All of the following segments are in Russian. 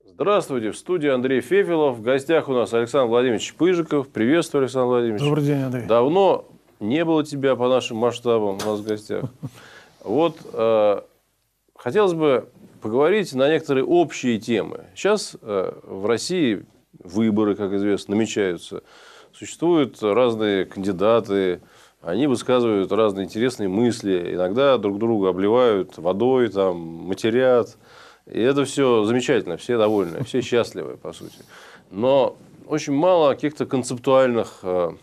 Здравствуйте, в студии Андрей Фефелов. В гостях у нас Александр Владимирович Пыжиков. Приветствую, Александр Владимирович. Добрый день, Андрей. Давно не было тебя по нашим масштабам у нас в гостях. Вот хотелось бы поговорить на некоторые общие темы. Сейчас в России выборы, как известно, намечаются. Существуют разные кандидаты, они высказывают разные интересные мысли. Иногда друг друга обливают водой, там, матерят. И это все замечательно, все довольны, все счастливы, по сути. Но очень мало каких-то концептуальных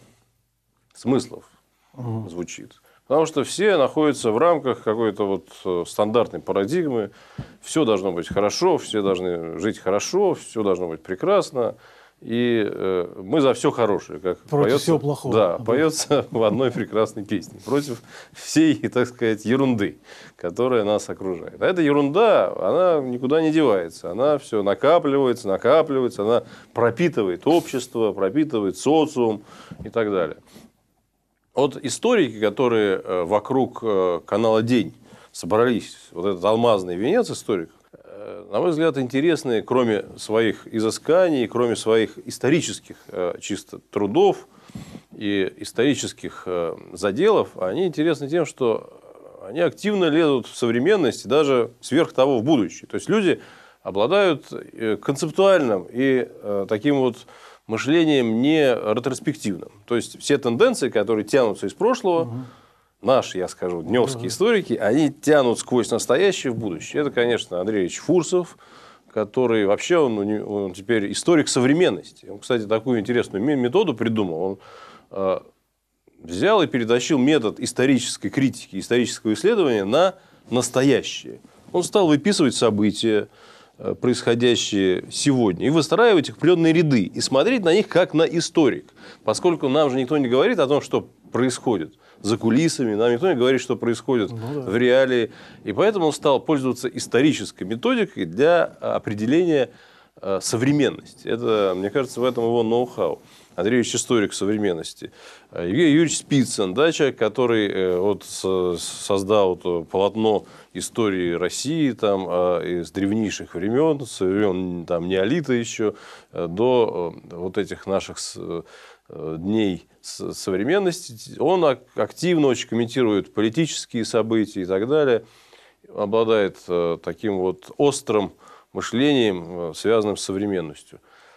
смыслов звучит. Потому что все находятся в рамках какой-то вот стандартной парадигмы. Все должно быть хорошо, все должны жить хорошо, все должно быть прекрасно. И мы за все хорошее, как против поется, всего плохого. Да, поется в одной прекрасной песне. Против всей, так сказать, ерунды, которая нас окружает. А эта ерунда, она никуда не девается. Она все накапливается, накапливается, она пропитывает общество, пропитывает социум и так далее. Вот историки, которые вокруг канала «День» собрались, вот этот алмазный венец историков, на мой взгляд, интересные, кроме своих изысканий, кроме своих исторических чисто трудов и исторических заделов, они интересны тем, что они активно лезут в современность и даже сверх того в будущее. То есть люди обладают концептуальным и таким вот мышлением не ретроспективным. То есть все тенденции, которые тянутся из прошлого, наши, я скажу, дневские историки, они тянут сквозь настоящее в будущее. Это, конечно, Андрей Ильич Фурсов, который вообще он теперь историк современности. Он, кстати, такую интересную методу придумал. Он взял и перетащил метод исторической критики, исторического исследования на настоящее. Он стал выписывать события, происходящие сегодня, и выстраивать их в определенные ряды, и смотреть на них как на историк. Поскольку нам же никто не говорит о том, что происходит за кулисами, нам никто не говорит, что происходит в реалии. И поэтому он стал пользоваться исторической методикой для определения современности. Это, мне кажется, в этом его ноу-хау. Андрей Ильич историк современности. Евгений Юрьевич Спицын, да, человек, который вот создал полотно истории России там, из древнейших времен, со времен там, неолита еще, до вот этих наших дней современности. Он активно очень комментирует политические события и так далее. Обладает таким вот острым мышлением, связанным с современностью.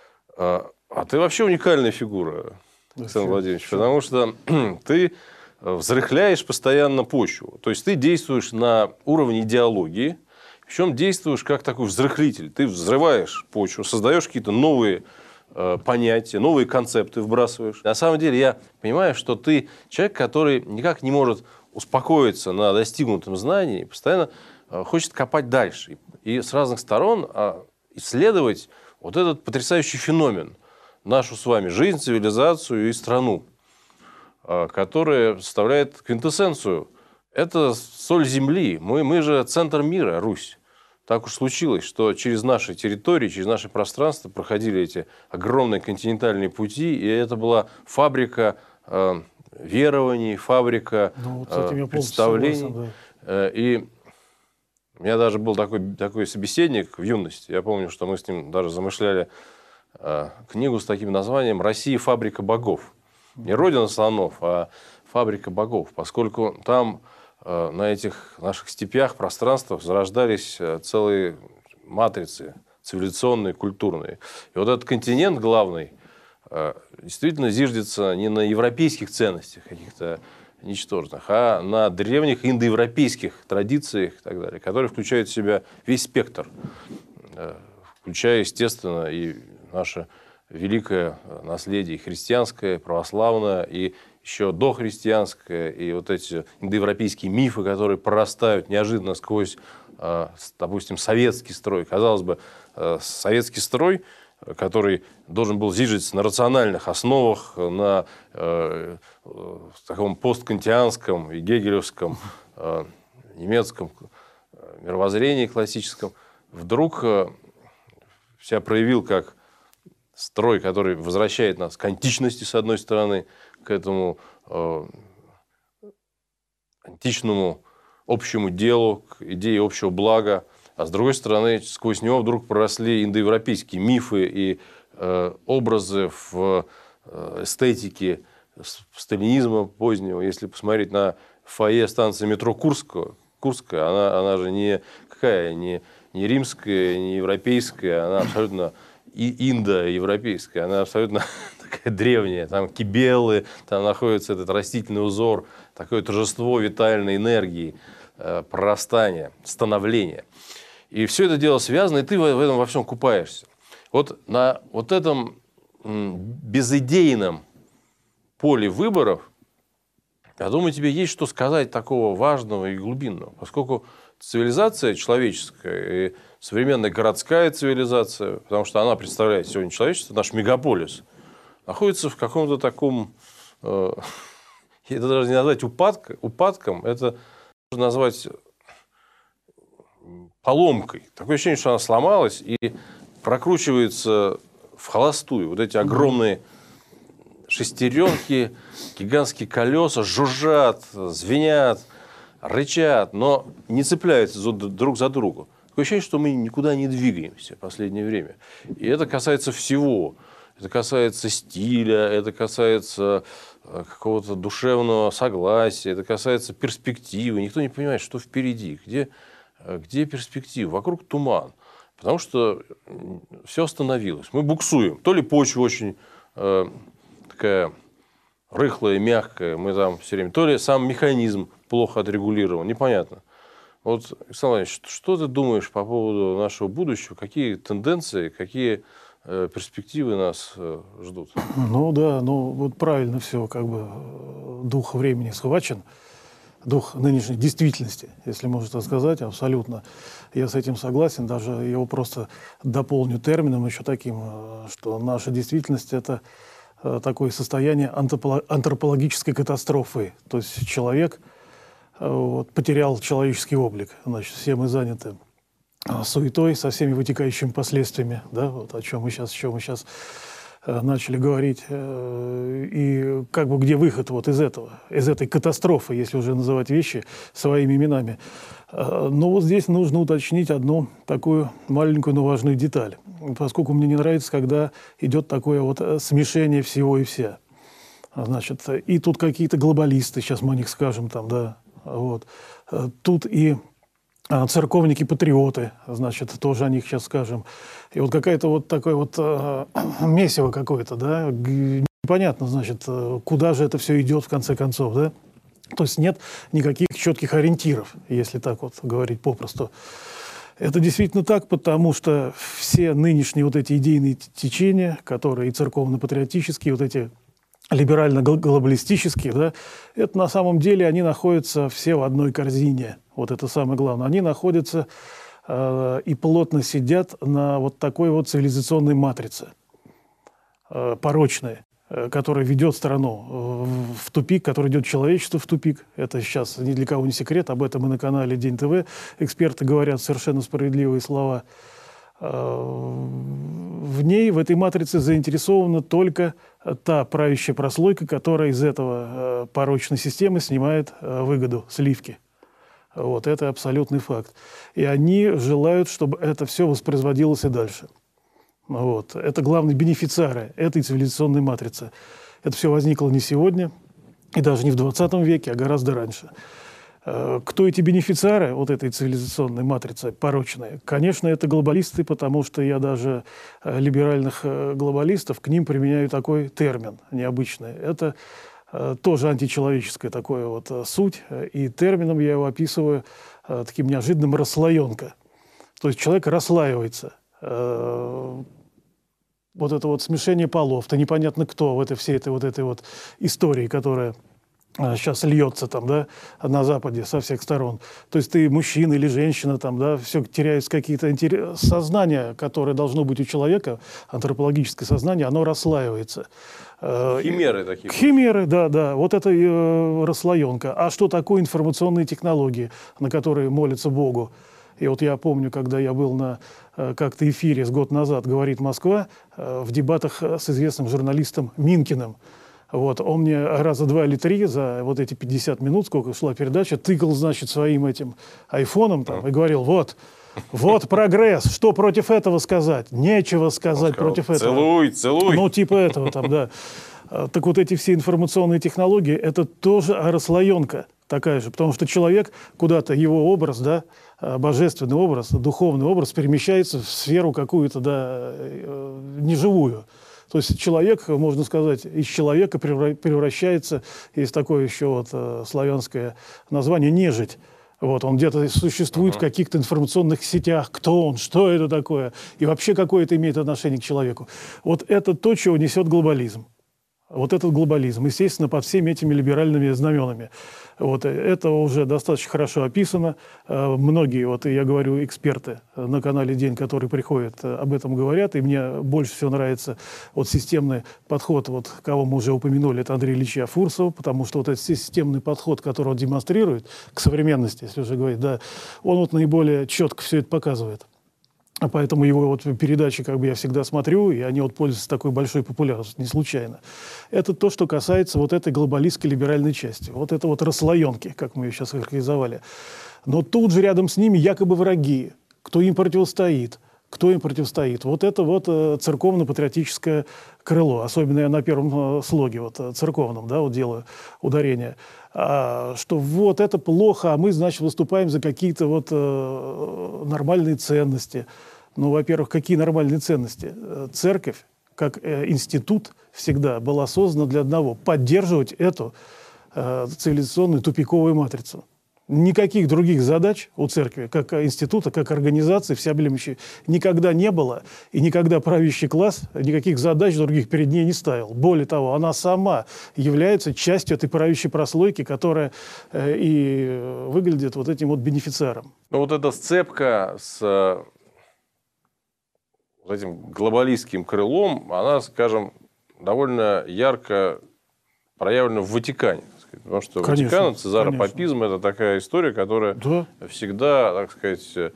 А ты вообще уникальная фигура, Александр Владимирович, потому что ты взрыхляешь постоянно почву. То есть ты действуешь на уровне идеологии, причем действуешь как такой взрыхлитель. Ты взрываешь почву, создаешь какие-то новые понятия, новые концепты вбрасываешь. На самом деле я понимаю, что ты человек, который никак не может успокоиться на достигнутом знании, постоянно хочет копать дальше и с разных сторон исследовать вот этот потрясающий феномен, нашу с вами жизнь, цивилизацию и страну, которая составляет квинтэссенцию. Это соль земли. Мы же центр мира, Русь. Так уж случилось, что через наши территории, через наше пространство проходили эти огромные континентальные пути, и это была фабрика верований, фабрика представлений. Согласен, да. И у меня даже был такой собеседник в юности. Я помню, что мы с ним даже замышляли книгу с таким названием «Россия. Фабрика богов». Не «Родина слонов», а «Фабрика богов», поскольку там на этих наших степях, пространствах зарождались целые матрицы цивилизационные, культурные. И вот этот континент главный действительно зиждется не на европейских ценностях каких-то ничтожных, а на древних индоевропейских традициях и так далее, которые включают в себя весь спектр, включая, естественно, и наше великое наследие христианское, православное, и еще дохристианское, и вот эти индоевропейские мифы, которые прорастают неожиданно сквозь, допустим, советский строй. Казалось бы, советский строй, который должен был зиждиться на рациональных основах, на таком посткантианском и гегелевском немецком мировоззрении классическом, вдруг себя проявил как строй, который возвращает нас к античности, с одной стороны, к этому античному общему делу, к идее общего блага, а с другой стороны, сквозь него вдруг проросли индоевропейские мифы и образы в эстетике сталинизма позднего. Если посмотреть на фойе станции метро Курская, она же не римская, не европейская, она абсолютно индоевропейская, она абсолютно такая древняя. Там кибелы, там находится этот растительный узор, такое торжество витальной энергии, прорастания, становления. И все это дело связано, и ты в этом во всем купаешься. Вот на вот этом безидейном поле выборов, я думаю, тебе есть что сказать такого важного и глубинного, поскольку цивилизация человеческая, и современная городская цивилизация, потому что она представляет сегодня человечество, наш мегаполис, находится в каком-то таком, это даже не назвать упадком, это можно назвать поломкой. Такое ощущение, что она сломалась и прокручивается в холостую. Вот эти огромные шестеренки, гигантские колеса жужжат, звенят, рычат, но не цепляются друг за друга. Такое ощущение, что мы никуда не двигаемся в последнее время. И это касается всего. Это касается стиля, это касается какого-то душевного согласия, это касается перспективы. Никто не понимает, что впереди, где перспектива. Вокруг туман. Потому что все остановилось. Мы буксуем. То ли почва очень такая рыхлая, мягкая, мы там все время, то ли сам механизм плохо отрегулирован, непонятно. Вот, Александр Владимирович, что ты думаешь по поводу нашего будущего? Какие тенденции, какие перспективы нас ждут? Ну да, ну вот правильно все, как бы дух времени схвачен, дух нынешней действительности, если можно так сказать, абсолютно. Я с этим согласен, даже его просто дополню термином еще таким, что наша действительность – это такое состояние антропологической катастрофы. То есть человек потерял человеческий облик. Значит, все мы заняты суетой со всеми вытекающими последствиями, да, вот о чем мы сейчас начали говорить. И как бы где выход вот из этой катастрофы, если уже называть вещи своими именами. Но вот здесь нужно уточнить одну такую маленькую, но важную деталь. Поскольку мне не нравится, когда идет такое вот смешение всего и вся. Значит, и тут какие-то глобалисты, сейчас мы о них скажем там, да, вот. Тут и церковники-патриоты, значит, тоже о них сейчас скажем. И вот какая-то вот такое вот месиво какое-то, да, непонятно, значит, куда же это все идет в конце концов, да. То есть нет никаких четких ориентиров, если так вот говорить попросту. Это действительно так, потому что все нынешние вот эти идейные течения, которые и церковно-патриотические, вот эти либерально-глобалистические, да, это на самом деле они находятся все в одной корзине. Вот это самое главное. Они находятся и плотно сидят на вот такой вот цивилизационной матрице, порочной, которая ведет страну в тупик, которая ведет человечество в тупик. Это сейчас ни для кого не секрет, об этом и на канале День ТВ эксперты говорят совершенно справедливые слова. В ней, в этой матрице заинтересована только та правящая прослойка, которая из этого порочной системы снимает выгоду, сливки. Вот это абсолютный факт. И они желают, чтобы это все воспроизводилось и дальше. Вот. Это главные бенефициары этой цивилизационной матрицы. Это все возникло не сегодня, и даже не в 20 веке, а гораздо раньше. Кто эти бенефициары вот этой цивилизационной матрицы порочной? Конечно, это глобалисты, потому что я даже либеральных глобалистов к ним применяю такой термин необычный. Это тоже античеловеческая такая вот суть, и термином я его описываю таким неожиданным расслоенка. То есть человек расслаивается. Вот это вот смешение полов-то непонятно кто в всей этой вот истории, которая сейчас льется там, да, на Западе со всех сторон. То есть ты мужчина или женщина, там, да, все теряются какие-то сознания, которое должно быть у человека, антропологическое сознание, оно расслаивается. Химеры такие. Химеры, да. Вот это расслоенка. А что такое информационные технологии, на которые молятся Богу? И вот я помню, когда я был на как-то эфире с год назад «Говорит Москва» в дебатах с известным журналистом Минкиным. Вот, он мне раза 2 или 3 за вот эти 50 минут, сколько шла передача, тыкал, значит, своим этим айфоном там, и говорил, вот прогресс, что против этого сказать? Нечего сказать сказал, против этого. Целуй, целуй. Ну, типа этого там, да. Так вот эти все информационные технологии, это тоже расслоенка такая же, потому что человек куда-то, его образ, да, божественный образ, духовный образ перемещается в сферу какую-то, да, неживую. То есть человек, можно сказать, из человека превращается, есть такое еще вот славянское название, нежить. Вот, он где-то существует в каких-то информационных сетях. Кто он, что это такое, и вообще какое это имеет отношение к человеку. Вот это то, чего несет глобализм. Вот этот глобализм, естественно, под всеми этими либеральными знаменами. Вот, это уже достаточно хорошо описано. Многие, вот я говорю, эксперты на канале «День», которые приходят, об этом говорят. И мне больше всего нравится вот системный подход, вот, кого мы уже упомянули, это Андрей Ильича Фурсова, потому что вот этот системный подход, который он демонстрирует к современности, если уже говорить, да, он вот наиболее четко все это показывает. А поэтому его вот передачи как бы я всегда смотрю, и они вот пользуются такой большой популярностью, не случайно. Это то, что касается вот этой глобалистской либеральной части. Вот это вот расслоенки, как мы ее сейчас характеризовали. Но тут же рядом с ними якобы враги. Кто им противостоит? Кто им противостоит? Вот это вот церковно-патриотическое крыло. Особенно я на первом слоге, вот церковном, да, вот делаю ударение. Что вот это плохо, а мы, значит, выступаем за какие-то вот нормальные ценности. Ну, во-первых, какие нормальные ценности? Церковь, как институт, всегда была создана для одного – поддерживать эту цивилизационную тупиковую матрицу. Никаких других задач у церкви, как института, как организации всеобъемлющей, никогда не было, и никогда правящий класс никаких задач других перед ней не ставил. Более того, она сама является частью этой правящей прослойки, которая и выглядит вот этим вот бенефициаром. Ну, вот эта сцепка с этим глобалистским крылом, она, скажем, довольно ярко проявлена в Ватикане. Потому что Ватикан, цезаропапизм – это такая история, которая всегда, так сказать,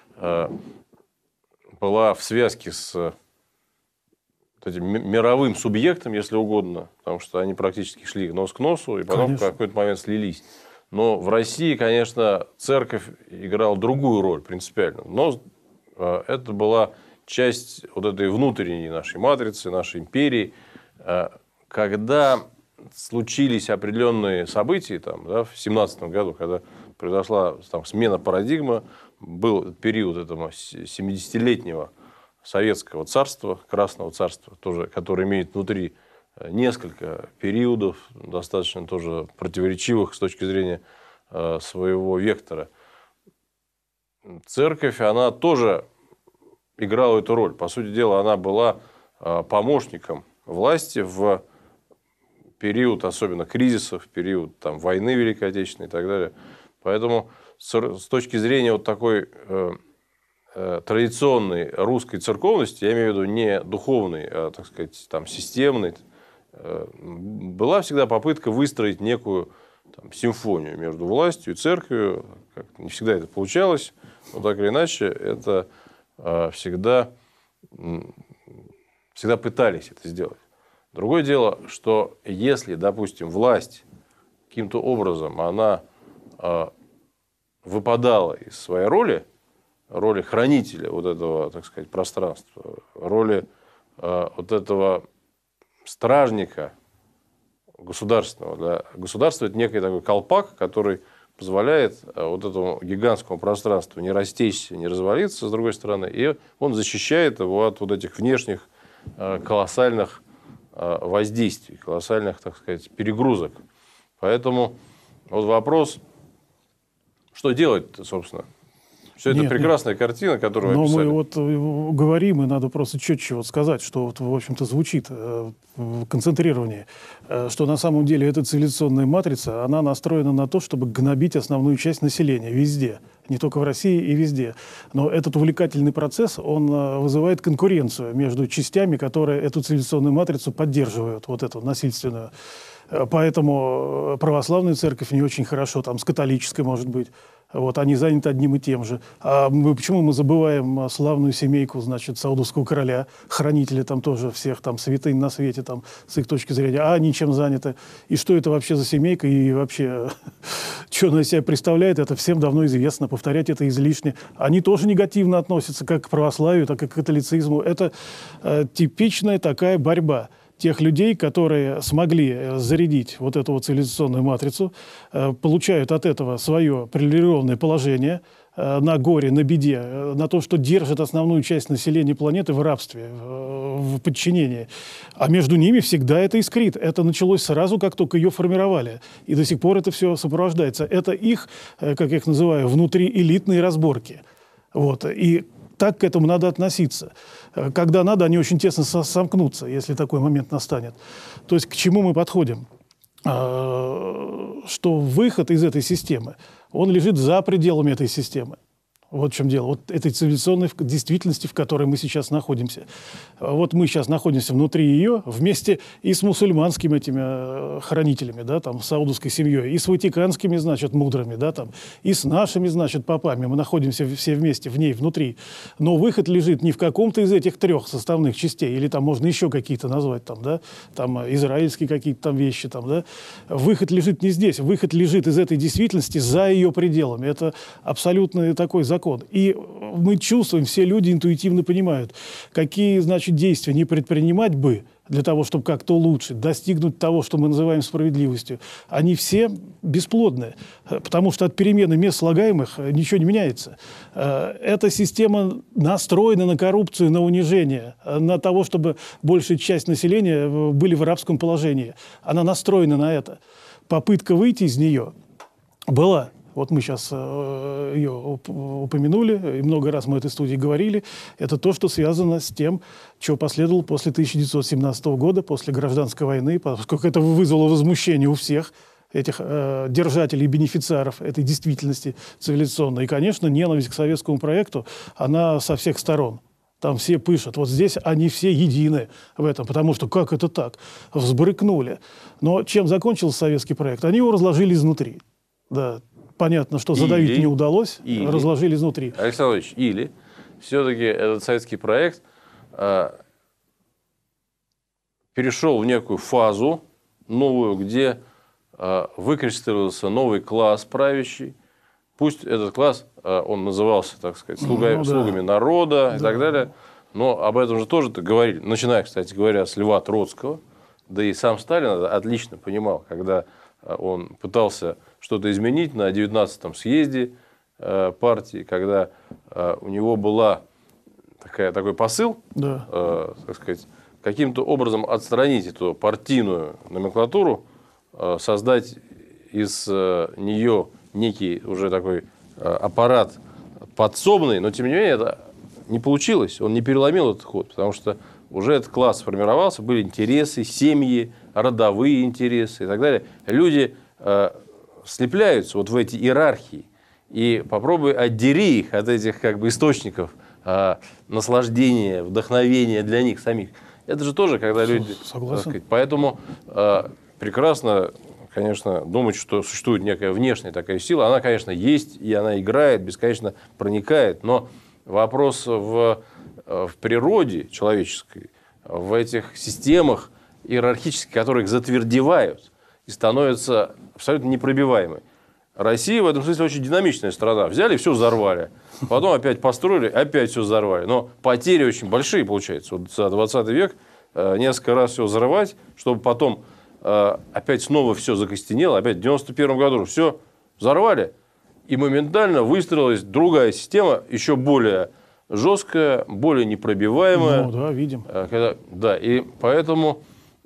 была в связке с этим мировым субъектом, если угодно, потому что они практически шли нос к носу, и потом в какой-то момент слились. Но в России, конечно, церковь играла другую роль принципиально. Но это была часть вот этой внутренней нашей матрицы, нашей империи, когда случились определенные события там, да, в 1917 году, когда произошла там смена парадигмы, был период этого 70-летнего советского царства, Красного царства, тоже, которое имеет внутри несколько периодов, достаточно тоже противоречивых с точки зрения своего вектора. Церковь, она тоже играла эту роль. По сути дела, она была помощником власти в период, особенно кризисов, период там, войны Великой Отечественной и так далее. Поэтому с точки зрения вот такой традиционной русской церковности, я имею в виду не духовной, а, так сказать, там, системной, была всегда попытка выстроить некую там, симфонию между властью и церковью. Не всегда это получалось, но так или иначе это всегда пытались это сделать. Другое дело, что если, допустим, власть каким-то образом она выпадала из своей роли хранителя вот этого, так сказать, пространства, роли вот этого стражника государственного. Да. Государство – это некий такой колпак, который позволяет вот этому гигантскому пространству не растечься, не развалиться, с другой стороны, и он защищает его от вот этих внешних колоссальных воздействий, колоссальных, так сказать, перегрузок. Поэтому вот вопрос, что делать, собственно? Все это прекрасная картина, которую вы описали. Но мы вот говорим, и надо просто четче вот сказать, что, вот, в общем-то, звучит концентрированнее, что на самом деле эта цивилизационная матрица, она настроена на то, чтобы гнобить основную часть населения везде, не только в России и везде. Но этот увлекательный процесс, он вызывает конкуренцию между частями, которые эту цивилизационную матрицу поддерживают, вот эту насильственную. Поэтому православная церковь не очень хорошо, там с католической, может быть. Вот, они заняты одним и тем же. Почему мы забываем славную семейку, значит, саудовского короля, хранителя там тоже всех там святынь на свете, там, с их точки зрения, они чем заняты? И что это вообще за семейка? И вообще, что она из себя представляет, это всем давно известно, повторять это излишне. Они тоже негативно относятся как к православию, так и к католицизму. Это типичная такая борьба тех людей, которые смогли зарядить вот эту вот цивилизационную матрицу, получают от этого свое привилегированное положение на горе, на беде, на то, что держит основную часть населения планеты в рабстве, в подчинении. А между ними всегда это искрит. Это началось сразу, как только ее формировали. И до сих пор это все сопровождается. Это их, как я их называю, внутриэлитные разборки. Вот. И так к этому надо относиться. Когда надо, они очень тесно сомкнутся, если такой момент настанет. То есть к чему мы подходим? Что выход из этой системы, он лежит за пределами этой системы. Вот в чем дело. Вот этой цивилизационной действительности, в которой мы сейчас находимся. Вот мы сейчас находимся внутри ее, вместе и с мусульманскими этими хранителями, да, там, с саудовской семьей, и с ватиканскими, значит, мудрыми, да, там, и с нашими, значит, попами. Мы находимся все вместе в ней, внутри. Но выход лежит не в каком-то из этих трех составных частей, или там можно еще какие-то назвать, там, да, там, израильские какие-то там вещи, там, да. Выход лежит не здесь. Выход лежит из этой действительности за ее пределами. Это абсолютно такой закон. И мы чувствуем, все люди интуитивно понимают, какие, значит, действия не предпринимать бы для того, чтобы как-то улучшить, достигнуть того, что мы называем справедливостью. Они все бесплодны, потому что от перемены мест слагаемых ничего не меняется. Эта система настроена на коррупцию, на унижение, на того, чтобы большая часть населения были в рабском положении. Она настроена на это. Попытка выйти из нее была. Вот мы сейчас ее упомянули, и много раз мы в этой студии говорили. Это то, что связано с тем, что последовало после 1917 года, после гражданской войны, поскольку это вызвало возмущение у всех этих держателей и бенефициаров этой действительности цивилизационной. И, конечно, ненависть к советскому проекту, она со всех сторон. Там все пишут, вот здесь они все едины в этом, потому что как это так? Взбрыкнули. Но чем закончился советский проект? Они его разложили изнутри. Да. Понятно, что задавить не удалось, разложили изнутри. Александр Ильич, или все-таки этот советский проект перешел в некую фазу новую, где выкристаллизовался новый класс правящий. Пусть этот класс, он назывался, так сказать, слугами народа и так далее, но об этом же тоже говорили, начиная, кстати говоря, с Льва Троцкого, да и сам Сталин отлично понимал, когда он пытался что-то изменить на 19-м съезде партии, когда у него была такой посыл, так сказать, каким-то образом отстранить эту партийную номенклатуру, создать из нее некий уже такой аппарат подсобный, но тем не менее это не получилось, он не переломил этот ход, потому что уже этот класс сформировался, были интересы, семьи, родовые интересы и так далее. Люди слепляются вот в эти иерархии. И попробуй отдери их от этих как бы источников наслаждения, вдохновения для них самих. Это же тоже, когда люди... Согласен. Так сказать, поэтому прекрасно, конечно, думать, что существует некая внешняя такая сила. Она, конечно, есть, и она играет, бесконечно проникает. Но вопрос в природе человеческой, в этих системах иерархических, которые их затвердевают и становятся абсолютно непробиваемой. Россия в этом смысле очень динамичная страна. Взяли, все взорвали. Потом опять построили, опять все взорвали. Но потери очень большие, получается. Вот за 20 век несколько раз все взорвать, чтобы потом опять снова все закостенело. Опять в 91 году все взорвали. И моментально выстроилась другая система, еще более жесткая, более непробиваемая. Ну, да, видим. Да, и поэтому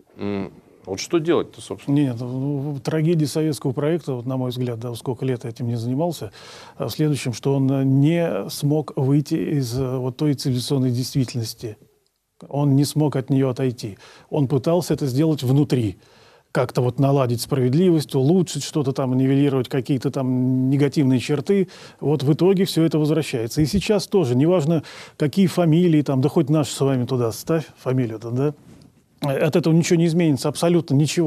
вот что делать-то, собственно? Нет, трагедия советского проекта, вот, на мой взгляд, да, сколько лет я этим не занимался, в следующем, что он не смог выйти из вот той цивилизационной действительности. Он не смог от нее отойти. Он пытался это сделать внутри. Как-то вот наладить справедливость, улучшить что-то там, нивелировать какие-то там негативные черты. Вот в итоге все это возвращается. И сейчас тоже, неважно, какие фамилии, там, да хоть наши с вами туда ставь фамилию-то, да, от этого ничего не изменится, абсолютно ничего.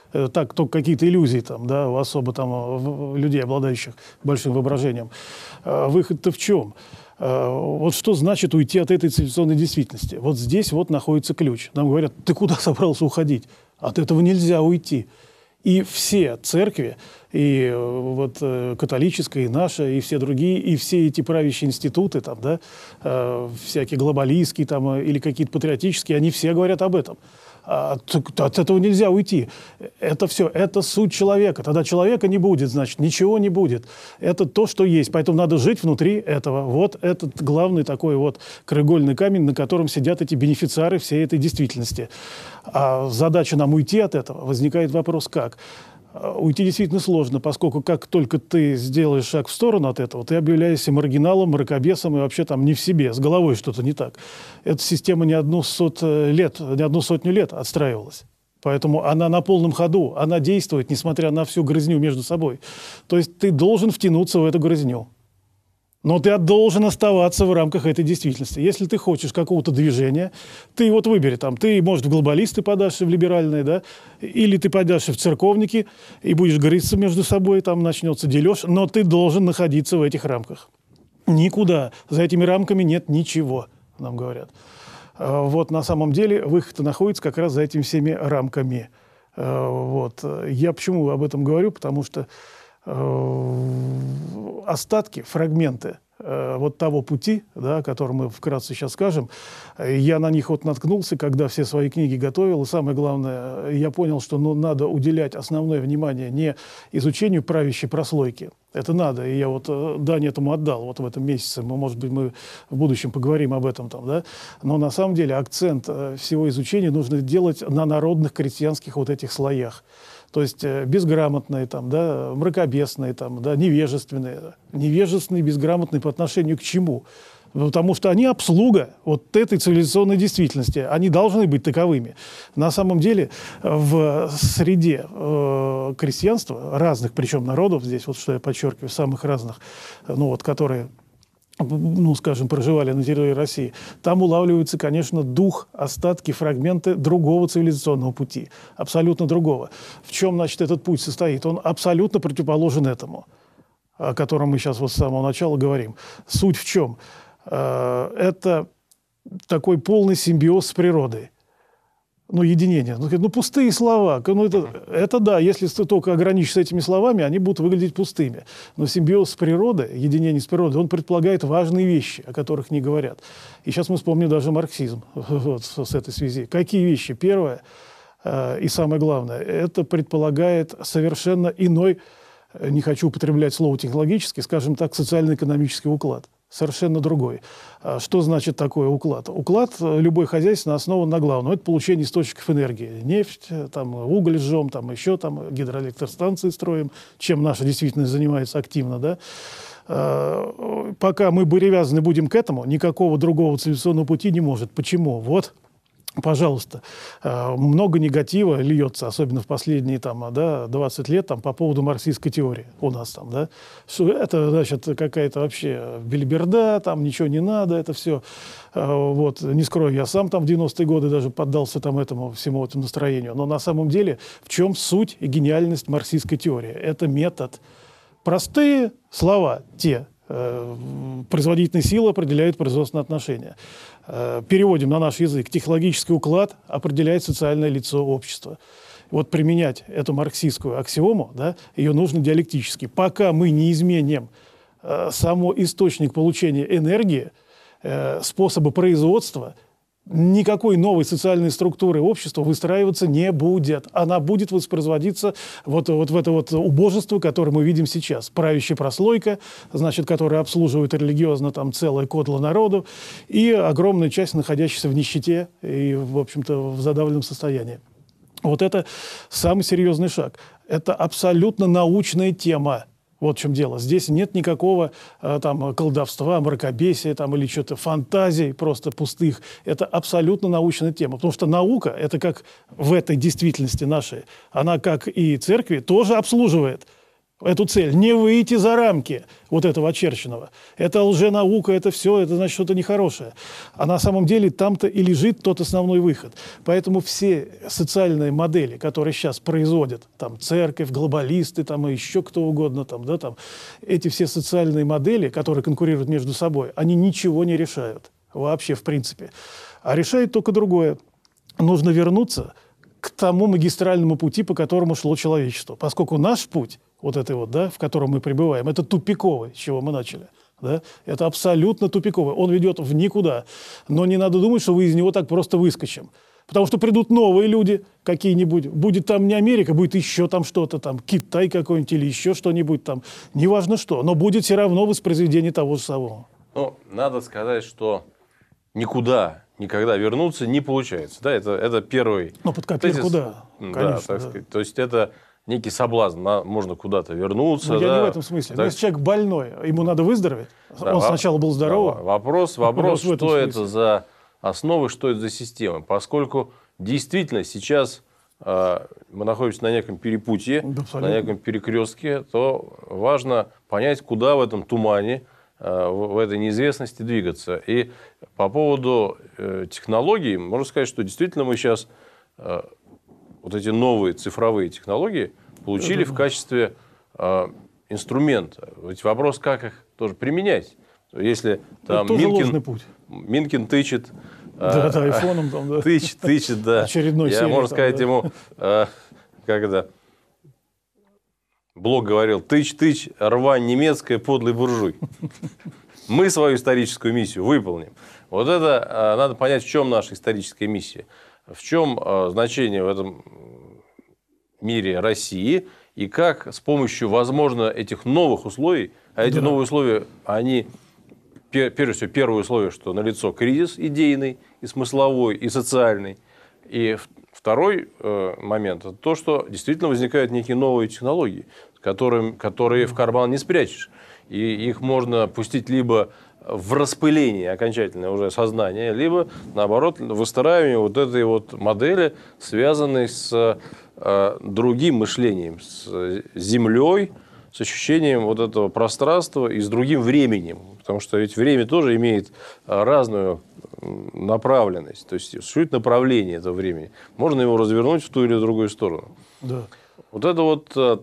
Так, только какие-то иллюзии там, да, у особо там людей, обладающих большим воображением. Выход-то в чем? Вот что значит уйти от этой цивилизационной действительности? Вот здесь вот находится ключ. Нам говорят, ты куда собрался уходить? От этого нельзя уйти. И все церкви, и вот католическая, и наша, и все другие, и все эти правящие институты, там, да, всякие глобалистские там, или какие-то патриотические, они все говорят об этом. От этого нельзя уйти. Это все, это суть человека. Тогда человека не будет, значит, ничего не будет. Это то, что есть. Поэтому надо жить внутри этого. Вот этот главный такой вот краеугольный камень, на котором сидят эти бенефициары всей этой действительности. А задача нам уйти от этого. Возникает вопрос, как? Уйти действительно сложно, поскольку как только ты сделаешь шаг в сторону от этого, ты объявляешься маргиналом, мракобесом и вообще там не в себе, с головой что-то не так. Эта система не одну сотню лет отстраивалась. Поэтому она на полном ходу, она действует, несмотря на всю грызню между собой. То есть ты должен втянуться в эту грызню. Но ты должен оставаться в рамках этой действительности. Если ты хочешь какого-то движения, ты вот выбери там, ты, может, в глобалисты подашься, в либеральные, да, или ты подашься в церковники и будешь грызться между собой, там начнется дележ, но ты должен находиться в этих рамках. Никуда. За этими рамками нет ничего, нам говорят. Вот на самом деле выход находится как раз за этими всеми рамками. Вот. Я почему об этом говорю? Потому что остатки, фрагменты вот того пути, да, о котором мы вкратце сейчас скажем, я на них вот наткнулся, когда все свои книги готовил. И самое главное, я понял, что надо уделять основное внимание не изучению правящей прослойки. Это надо, и я вот дань этому отдал вот в этом месяце. Может быть, мы в будущем поговорим об этом там, да? Но на самом деле акцент всего изучения нужно делать на народных крестьянских вот этих слоях. То есть безграмотные, там, да, мракобесные, там, да, невежественные. Невежественные, безграмотные по отношению к чему? Потому что они обслуга вот этой цивилизационной действительности. Они должны быть таковыми. На самом деле в среде крестьянства, разных причем народов, здесь вот что я подчеркиваю, самых разных, ну вот, которые, ну, скажем, проживали на территории России, там улавливается, конечно, дух, остатки, фрагменты другого цивилизационного пути, абсолютно другого. В чем, значит, этот путь состоит? Он абсолютно противоположен этому, о котором мы сейчас вот с самого начала говорим. Суть в чем? Это такой полный симбиоз с природой. Ну, единение. Ну, пустые слова. Ну, это да, если ты только ограничишься этими словами, они будут выглядеть пустыми. Но симбиоз с природой, единение с природой, он предполагает важные вещи, о которых не говорят. И сейчас мы вспомним даже марксизм вот, с этой связи. Какие вещи? Первое и самое главное, это предполагает совершенно иной, не хочу употреблять слово технологический, скажем так, социально-экономический уклад. Совершенно другой. Что значит такой уклад? Уклад любой хозяйственный основан на главном. Это получение источников энергии. Нефть, там, уголь жжем, там, еще там, гидроэлектростанции строим, чем наша действительность занимается активно. Да? Пока мы привязаны будем к этому, никакого другого цивилизационного пути не может. Почему? Вот. Пожалуйста, много негатива льется, особенно в последние там, да, 20 лет там, по поводу марксистской теории у нас. Там, да, что это, значит, какая-то вообще бельберда, там ничего не надо, это все. Вот, не скрою, я сам там в 90-е годы даже поддался там этому всему этому настроению. Но на самом деле в чем суть и гениальность марксистской теории? Это метод. Простые слова те. Производительная сила определяет производственные отношения. Переводим на наш язык. Технологический уклад определяет социальное лицо общества. Вот применять эту марксистскую аксиому, да, ее нужно диалектически. Пока мы не изменим само источник получения энергии, способы производства, никакой новой социальной структуры общества выстраиваться не будет. Она будет воспроизводиться вот в это вот убожество, которое мы видим сейчас. Правящая прослойка, значит, которая обслуживает религиозно там целое кодло народу, и огромная часть, находящаяся в нищете и, в общем-то, в задавленном состоянии. Вот это самый серьезный шаг. Это абсолютно научная тема. Вот в чем дело. Здесь нет никакого там колдовства, мракобесия там, или что-то фантазий просто пустых. Это абсолютно научная тема. Потому что наука, это как в этой действительности нашей, она, как и церкви, тоже обслуживает эту цель, не выйти за рамки вот этого очерченного. Это лженаука, это все, это значит что-то нехорошее. А на самом деле там-то и лежит тот основной выход. Поэтому все социальные модели, которые сейчас производят, там церковь, глобалисты, там и еще кто угодно, там, да, там, эти все социальные модели, которые конкурируют между собой, они ничего не решают вообще в принципе. А решает только другое. Нужно вернуться к тому магистральному пути, по которому шло человечество. Поскольку наш путь, вот это вот, да, в котором мы пребываем, это тупиковый, с чего мы начали. Да? Это абсолютно тупиковый. Он ведет в никуда. Но не надо думать, что вы из него так просто выскочим. Потому что придут новые люди какие-нибудь. Будет там не Америка, будет еще там что-то, там Китай какой-нибудь или еще что-нибудь там. Неважно что. Но будет все равно воспроизведение того же самого. Ну, надо сказать, что никуда никогда вернуться не получается. Да, это первый Ну, под копирку, тезис. да. Конечно, Да, так сказать. То есть, это некий соблазн. Можно куда-то вернуться. Но да. я не в этом смысле. Но если человек больной, ему надо выздороветь. Да, Он сначала был здоров. Да, вопрос, что это за основы, что это за системы. Поскольку действительно сейчас мы находимся на неком перепутье, на неком перекрестке, то важно понять, куда в этом тумане, в этой неизвестности двигаться. И по поводу технологий, можно сказать, что действительно мы сейчас вот эти новые цифровые технологии получили в качестве инструмента. Ведь вопрос, как их тоже применять. Если там Минкин тычет, айфоном там, да. Тычет, да. Очередной серии, можно сказать да. ему, когда Блок говорил: тыч, рвань немецкая, подлый буржуй. Мы свою историческую миссию выполним. Вот это надо понять, в чем наша историческая миссия. В чем значение в этом мире России. И как с помощью, возможно, этих новых условий, а эти новые условия, они, прежде всего, первое условие, что налицо кризис идейный, и смысловой, и социальный. И второй момент – это то, что действительно возникают некие новые технологии, которые в карман не спрячешь. И их можно пустить либо в распыление окончательное уже сознание, либо, наоборот, выстраивание вот этой вот модели, связанной с другим мышлением, с землей, с ощущением вот этого пространства и с другим временем. Потому что ведь время тоже имеет разную направленность. То есть, существует направление этого времени. Можно его развернуть в ту или другую сторону. Да. Вот это вот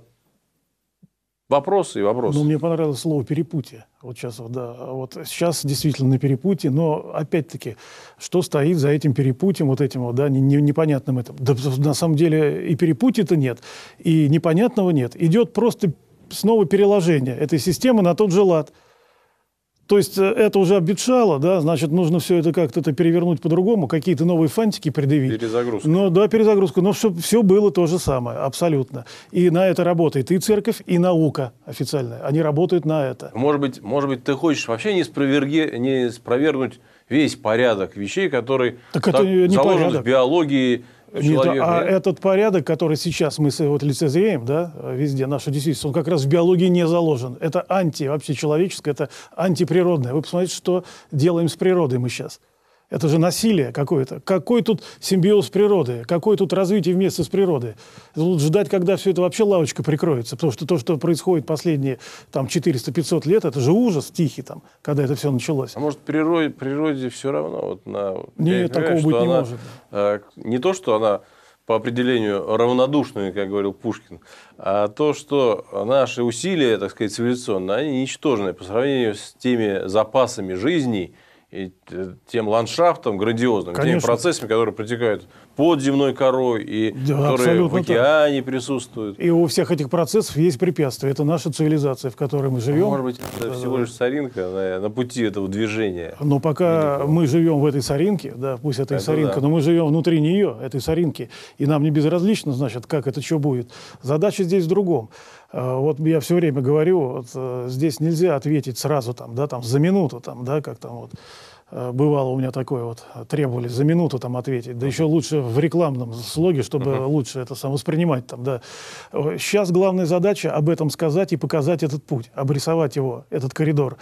вопросы и вопросы. Ну, мне понравилось слово «перепутье». Вот сейчас, да, вот сейчас действительно на перепутье, но опять-таки, что стоит за этим перепутьем, вот этим вот, да, непонятным этим? Да, на самом деле и перепутья-то нет, и непонятного нет. Идет просто снова переложение этой системы на тот же лад. То есть это уже обветшало, да, значит, нужно все это как-то перевернуть по-другому, какие-то новые фантики предъявить. Перезагрузка. Но, да, перезагрузка, но чтобы все было то же самое, абсолютно. И на это работает и церковь, и наука официальная. Они работают на это. Может быть, ты хочешь вообще не спровергнуть весь порядок вещей, который заложен в биологии человека. Нет, а этот порядок, который сейчас мы вот лицезреем, да, везде, наша действительность, он как раз в биологии не заложен. Это вообще человеческое, это антиприродное. Вы посмотрите, что делаем с природой мы сейчас. Это же насилие какое-то. Какой тут симбиоз природы? Какое тут развитие вместе с природой? Тут ждать, когда все это вообще лавочка прикроется. Потому что то, что происходит последние там, 400-500 лет, это же ужас тихий, там, когда это все началось. А может, природе все равно? Нет, такого быть не может. Не то, что она по определению равнодушная, как говорил Пушкин, а то, что наши усилия, так сказать, цивилизационные, они ничтожные по сравнению с теми запасами жизни, и тем ландшафтом грандиозным, теми процессами, которые протекают под земной корой и которые в океане присутствуют. И у всех этих процессов есть препятствия. Это наша цивилизация, в которой мы живем. Может быть, это всего лишь соринка на пути этого движения. Но пока мы живем в этой соринке, да, пусть это и соринка, но мы живем внутри нее, этой соринки, и нам не безразлично, значит, как это что будет. Задача здесь в другом. Вот я все время говорю, вот, здесь нельзя ответить сразу там, да, там, за минуту, там, да, как там вот бывало у меня такое вот, требовали за минуту там ответить, да еще лучше в рекламном слоге, чтобы лучше это воспринимать там, да. Сейчас главная задача об этом сказать и показать этот путь, обрисовать его, этот коридор,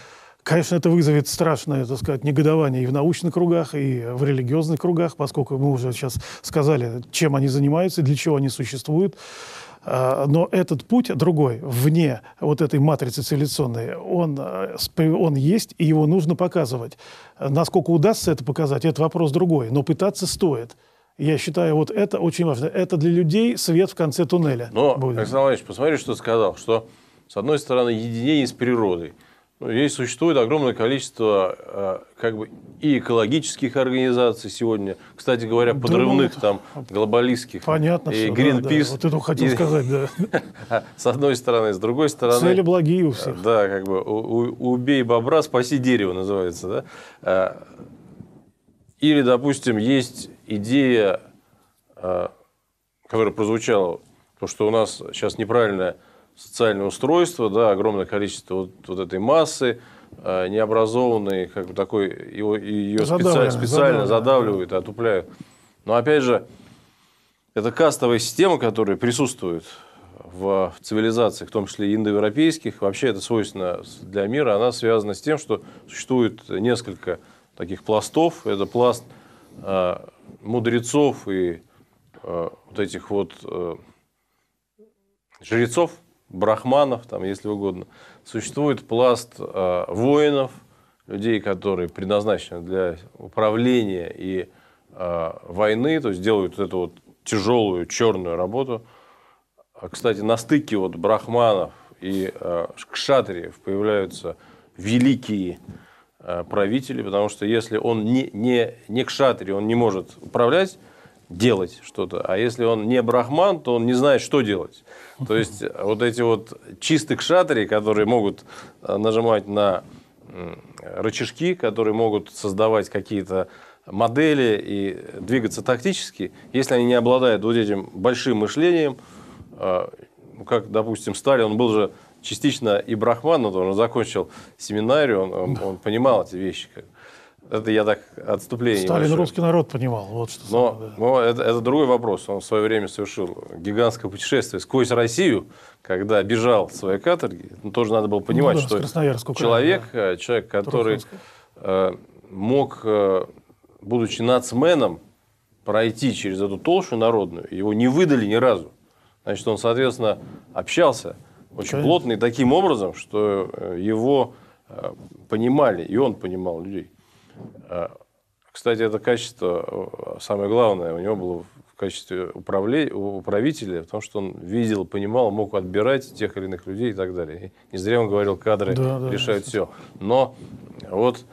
Конечно, это вызовет страшное, так сказать, негодование и в научных кругах, и в религиозных кругах, поскольку мы уже сейчас сказали, чем они занимаются, для чего они существуют. Но этот путь другой, вне вот этой матрицы цивилизационной, он есть, и его нужно показывать. Насколько удастся это показать, это вопрос другой, но пытаться стоит. Я считаю, вот это очень важно. Это для людей свет в конце туннеля. Но, будет. Александр Владимирович, посмотри, что сказал, что, с одной стороны, единение с природой. Здесь существует огромное количество как бы и экологических организаций сегодня, кстати говоря, подрывных, там, глобалистских. Понятно, и все, Greenpeace. Да. Вот это хотел сказать, да. С одной стороны, с другой стороны. Цели благие у всех. Да, как бы убей бобра, спаси дерево называется, да. Или, допустим, есть идея, которая прозвучала, то, что у нас сейчас неправильное социальное устройство, да, огромное количество вот этой массы, необразованной, как бы такой, ее специально задавливают, да. Отупляют. Но опять же, это кастовая система, которая присутствует в цивилизациях, в том числе и индоевропейских, вообще это свойственно для мира, она связана с тем, что существует несколько таких пластов. Это пласт мудрецов и вот этих вот жрецов, брахманов, там, если угодно. Существует пласт воинов, людей, которые предназначены для управления и войны, то есть делают эту вот тяжелую черную работу. Кстати, на стыке вот брахманов и кшатриев появляются великие правители, потому что если он не кшатрий, он не может управлять, делать что-то, а если он не брахман, то он не знает, что делать. То есть вот эти вот чистые кшатрии, которые могут нажимать на рычажки, которые могут создавать какие-то модели и двигаться тактически, если они не обладают вот этим большим мышлением, как, допустим, Сталин, он был же частично и брахман, но он закончил семинарию, он понимал эти вещи. Это я так отступление. Сталин небольшое. Русский народ понимал. Вот что но это другой вопрос. Он в свое время совершил гигантское путешествие сквозь Россию, когда бежал с своей каторги. Тоже надо было понимать, что человек, который мог, будучи нацменом, пройти через эту толщу народную, его не выдали ни разу. Значит, он, соответственно, общался очень плотно и таким образом, что его понимали, и он понимал людей. Кстати, это качество, самое главное, у него было в качестве управителя, в том, что он видел, понимал, мог отбирать тех или иных людей и так далее. И не зря он говорил, кадры решают все. Но вот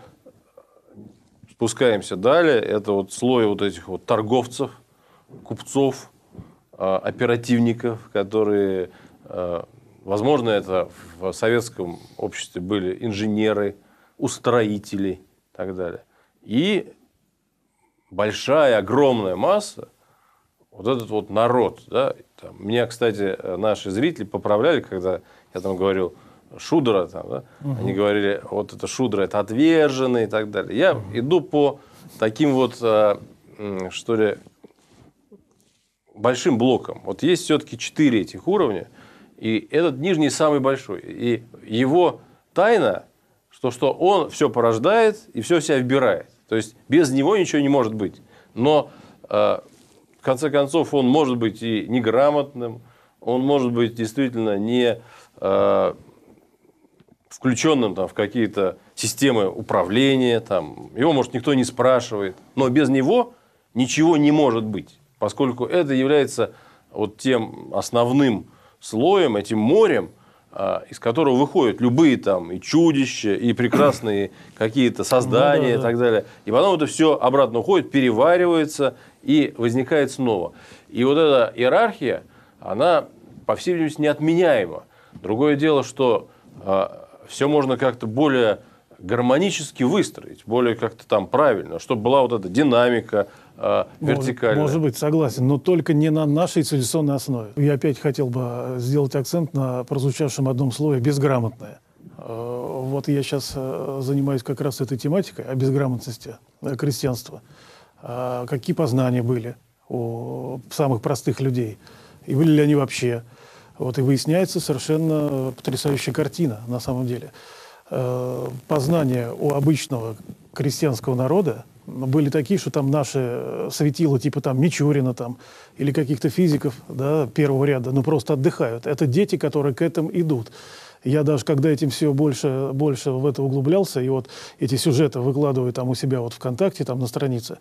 спускаемся далее, это вот слой вот этих вот торговцев, купцов, оперативников, которые, возможно, это в советском обществе были инженеры, устроители и так далее. И большая, огромная масса, вот этот вот народ. Да, там, меня, кстати, наши зрители поправляли, когда я там говорил шудра, там, да, они говорили, вот это шудра, это отверженные и так далее. Я иду по таким вот, что ли, большим блокам. Вот есть все-таки 4 этих уровня, и этот нижний самый большой. И его тайна, что он все порождает и все в себя вбирает. То есть без него ничего не может быть. Но в конце концов он может быть и неграмотным, он может быть действительно не включенным там, в какие-то системы управления, там, его, может, никто не спрашивает. Но без него ничего не может быть, поскольку это является вот тем основным слоем, этим морем, из которого выходят любые там и чудища, и прекрасные какие-то создания и так далее. И потом это все обратно уходит, переваривается и возникает снова. И вот эта иерархия, она, по всей видимости, неотменяема. Другое дело, что все можно как-то более гармонически выстроить, более как-то там правильно, чтобы была вот эта динамика вертикальная. Может быть, согласен, но только не на нашей цивилизационной основе. Я опять хотел бы сделать акцент на прозвучавшем одном слове «безграмотное». Вот я сейчас занимаюсь как раз этой тематикой о безграмотности крестьянства. Какие познания были у самых простых людей, и были ли они вообще. Вот и выясняется совершенно потрясающая картина на самом деле. познания у обычного крестьянского народа были такие, что там наши светила, типа там Мичурина там, или каких-то физиков, да, первого ряда, ну просто отдыхают. Это дети, которые к этому идут. Я даже, когда этим все больше в это углублялся, и вот эти сюжеты выкладываю там у себя вот ВКонтакте, там на странице,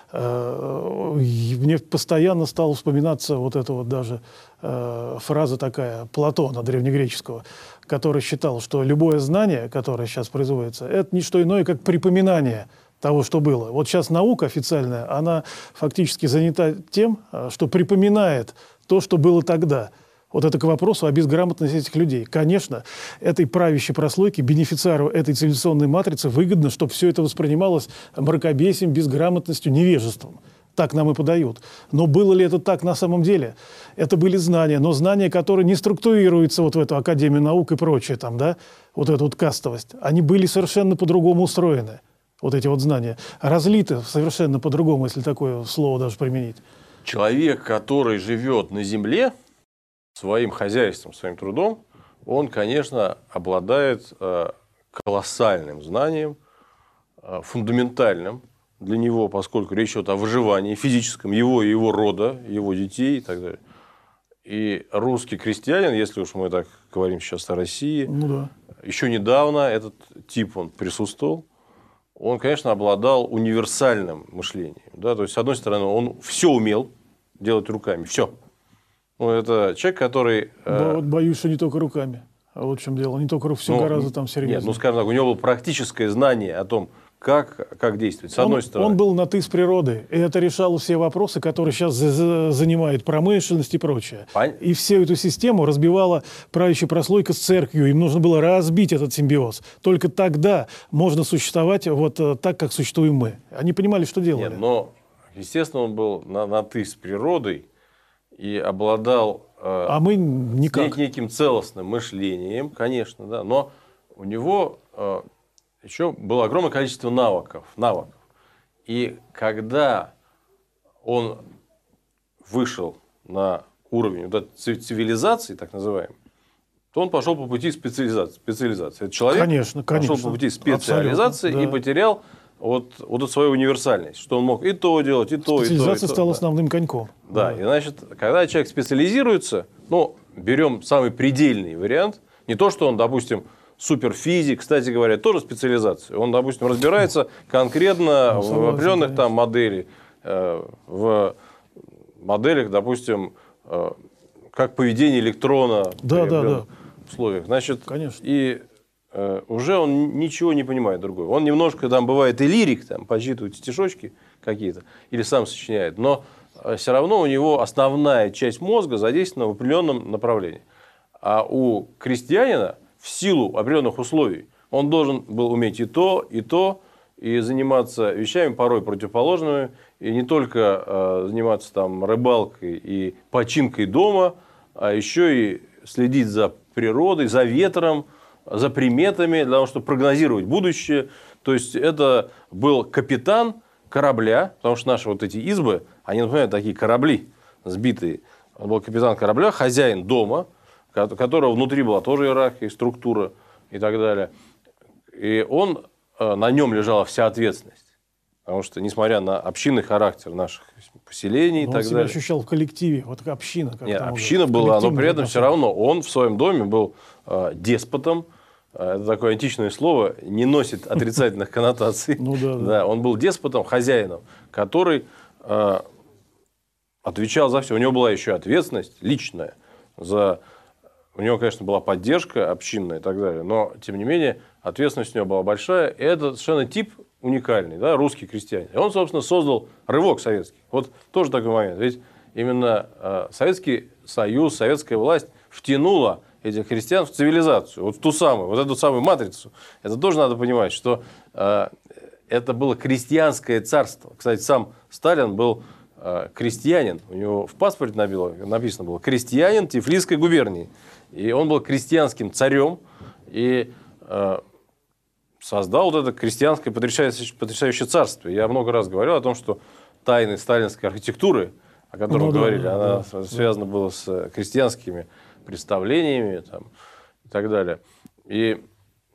мне постоянно стала вспоминаться вот эта вот даже фраза такая Платона, древнегреческого, который считал, что любое знание, которое сейчас производится, это не что иное, как припоминание того, что было. Вот сейчас наука официальная, она фактически занята тем, что припоминает то, что было тогда. Вот это к вопросу о безграмотности этих людей. Конечно, этой правящей прослойке, бенефициару этой цивилизационной матрицы выгодно, чтобы все это воспринималось мракобесием, безграмотностью, невежеством. Так нам и подают. Но было ли это так на самом деле? Это были знания, но знания, которые не структурируются вот в эту Академию наук и прочее, там, да, вот эту вот кастовость. Они были совершенно по-другому устроены, вот эти вот знания. Разлиты совершенно по-другому, если такое слово даже применить. Человек, который живет на земле, своим хозяйством, своим трудом, он, конечно, обладает колоссальным знанием, фундаментальным для него, поскольку речь идет о выживании физическом его и его рода, его детей и так далее. И русский крестьянин, если уж мы так говорим сейчас о России, Ну, да. еще недавно этот тип он присутствовал, он, конечно, обладал универсальным мышлением. Да? То есть, с одной стороны, он все умел делать руками, все. Ну, это человек, который... Вот боюсь, что не только руками. А вот в чем дело. Не только все гораздо там серьезнее. Нет, ну, скажем так, у него было практическое знание о том, как действовать. С одной стороны. Он был на «ты» с природой. И это решало все вопросы, которые сейчас занимает промышленность и прочее. И всю эту систему разбивала правящая прослойка с церковью. Им нужно было разбить этот симбиоз. Только тогда можно существовать вот так, как существуем мы. Они понимали, что делали. Нет, но, естественно, он был на «ты» с природой и обладал мы никак. неким целостным мышлением, конечно, да, но у него еще было огромное количество навыков. И когда он вышел на уровень вот этой цивилизации, так называемой, то он пошел по пути специализации. Этот человек пошел по пути специализации и потерял вот эту свою универсальность, что он мог и то делать, и то, и то. Специализация стала основным коньком. Да, и значит, когда человек специализируется, ну, берем самый предельный вариант, не то, что он, допустим, суперфизик, кстати говоря, тоже специализация. Он, допустим, разбирается конкретно в определенных там моделях, в моделях, допустим, как поведение электрона в определенных условиях. Значит, конечно. И уже он ничего не понимает другое. Он немножко там бывает и лирик, там, почитывает стишочки какие-то, или сам сочиняет, но все равно у него основная часть мозга задействована в определенном направлении. А у крестьянина в силу определенных условий он должен был уметь и то, и заниматься вещами порой противоположными, и не только заниматься там рыбалкой и починкой дома, а еще и следить за природой, за ветром, за приметами, для того, чтобы прогнозировать будущее. То есть, это был капитан корабля, потому что наши вот эти избы, они напоминают такие корабли сбитые. Он был капитан корабля, хозяин дома, которого внутри была тоже иерархия, структура и так далее. И на нем лежала вся ответственность. Потому что, несмотря на общинный характер наших поселений и так далее. Он себя ощущал в коллективе, вот как община. Как нет, община была, но при этом все равно он в своем доме был деспотом. Это такое античное слово, не носит отрицательных коннотаций. Да, он был деспотом, хозяином, который отвечал за все. У него была еще ответственность личная. У него, конечно, была поддержка общинная и так далее, но, тем не менее, ответственность у него была большая. И это совершенно тип уникальный, да, русский крестьянин. И он, собственно, создал рывок советский. Вот тоже такой момент. Ведь именно Советский Союз, советская власть втянула этих христиан в цивилизацию, вот в ту самую, вот эту самую матрицу. Это тоже надо понимать, что это было крестьянское царство. Кстати, сам Сталин был крестьянин, у него в паспорте написано было крестьянин Тифлисской губернии. И он был крестьянским царем и создал вот это крестьянское потрясающее царство. Я много раз говорил о том, что тайны сталинской архитектуры, о которых говорили, она связана была с крестьянскими представлениями там, и так далее. И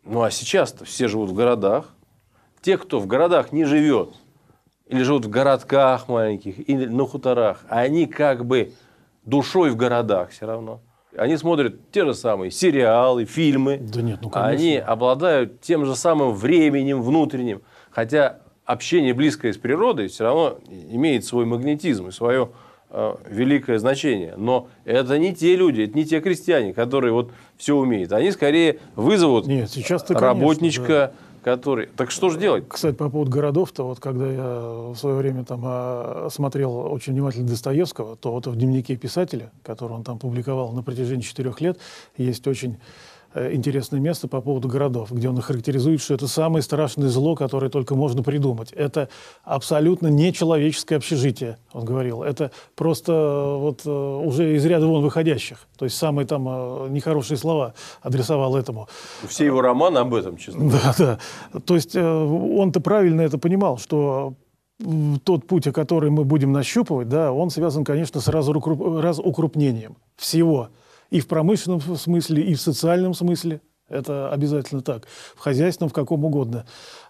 Ну, а сейчас-то все живут в городах. Те, кто в городах не живет, или живут в городках маленьких, или на хуторах, они как бы душой в городах все равно. Они смотрят те же самые сериалы, фильмы. Да нет, ну, конечно. Они обладают тем же самым временем внутренним. Хотя общение близкое с природой все равно имеет свой магнетизм и свое великое значение. Но это не те люди, это не те крестьяне, которые вот все умеют. Они скорее вызовут работничка, который... Так что же делать? Кстати, по поводу городов-то, вот когда я в свое время там смотрел очень внимательно Достоевского, то вот в дневнике писателя, который он там публиковал на протяжении 4 лет, есть очень интересное место по поводу городов, где он характеризует, что это самое страшное зло, которое только можно придумать. Это абсолютно нечеловеческое общежитие, он говорил. Это просто вот уже из ряда вон выходящих. То есть самые там нехорошие слова адресовал этому. Все его романы об этом, честно говоря. Да, да. То есть он-то правильно это понимал, что тот путь, о который мы будем нащупывать, да, он связан, конечно, с разукрупнением всего. И в промышленном смысле, и в социальном смысле. Это обязательно так. В хозяйственном, в каком угодно.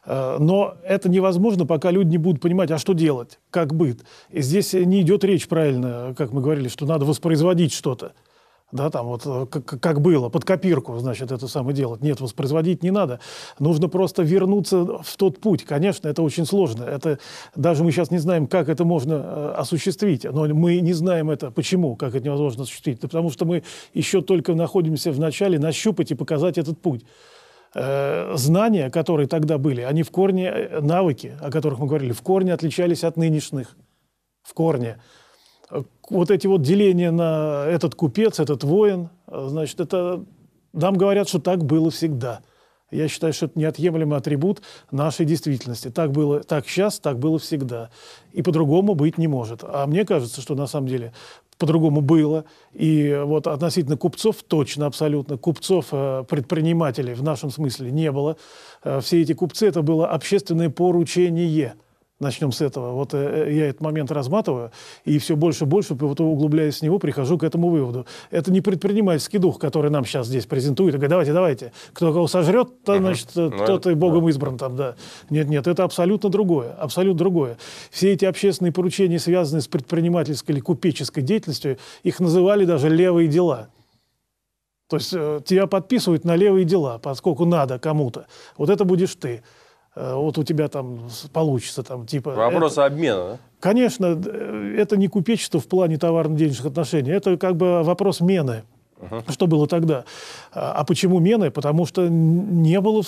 Но это невозможно, пока люди не будут понимать, а что делать, как быть. И здесь не идет речь правильно, как мы говорили, что надо воспроизводить что-то. Да, там вот как было, под копирку, значит, это самое делать. Нет, воспроизводить не надо. Нужно просто вернуться в тот путь. Конечно, это очень сложно. Это, даже мы сейчас не знаем, как это можно осуществить. Но мы не знаем это. Почему? Как это невозможно осуществить? Да потому что мы еще только находимся в начале нащупать и показать этот путь. Знания, которые тогда были, они в корне, навыки, о которых мы говорили, в корне отличались от нынешних. В корне. Вот эти вот деления на этот купец, этот воин, значит, это нам говорят, что так было всегда. Я считаю, что это неотъемлемый атрибут нашей действительности. Так было, так сейчас, так было всегда. И по-другому быть не может. А мне кажется, что на самом деле по-другому было. И вот относительно купцов точно, абсолютно. Купцов, предпринимателей в нашем смысле не было. Все эти купцы – это было общественное поручение. Начнем с этого. Вот я этот момент разматываю, и все больше и больше, вот, углубляясь в него, прихожу к этому выводу. Это не предпринимательский дух, который нам сейчас здесь презентует. И говорит, давайте, давайте. Кто кого сожрет, то, значит, тот и Богом избран. Там, да. Нет, нет, это абсолютно другое. Абсолютно другое. Все эти общественные поручения, связанные с предпринимательской или купеческой деятельностью, их называли даже левые дела. То есть тебя подписывают на левые дела, поскольку надо кому-то. Вот это будешь ты. Вот у тебя там получится там типа... Вопрос обмена, да? Конечно, это не купечество в плане товарно-денежных отношений, это как бы вопрос мены. Что было тогда? А почему мены? Потому что не было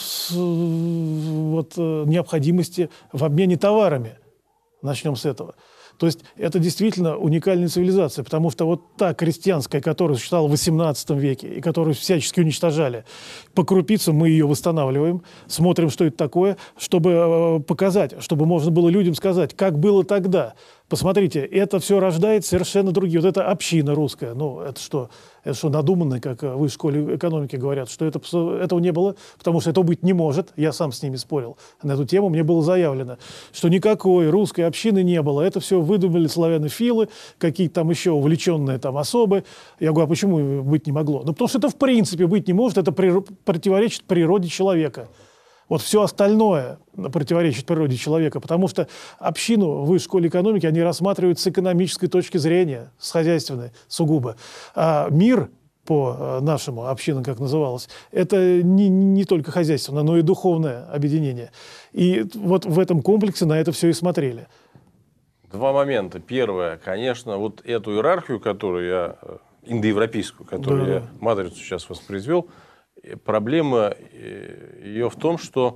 вот, необходимости в обмене товарами. Начнем с этого. То есть это действительно уникальная цивилизация, потому что вот та крестьянская, которая существовала в XVIII веке и которую всячески уничтожали, по крупицам мы ее восстанавливаем, смотрим, что это такое, чтобы показать, чтобы можно было людям сказать, как было тогда. Посмотрите, это все рождает совершенно другие. Вот эта община русская, ну это что надуманно, как в высшей школе экономики говорят, что этого не было, потому что этого быть не может. Я сам с ними спорил на эту тему, мне было заявлено, что никакой русской общины не было. Это все выдумали славянофилы, какие-то там еще увлеченные там особы. Я говорю, а почему быть не могло? Ну потому что это в принципе быть не может, это противоречит природе человека. Вот все остальное противоречит природе человека, потому что общину в высшей школе экономики они рассматривают с экономической точки зрения, с хозяйственной сугубо. А мир, по нашему общинам, как называлось, это не только хозяйственное, но и духовное объединение. И вот в этом комплексе на это все и смотрели. Два момента. Первое, конечно, вот эту иерархию, которую я, индоевропейскую, которую я матрицу сейчас воспроизвел, проблема ее в том, что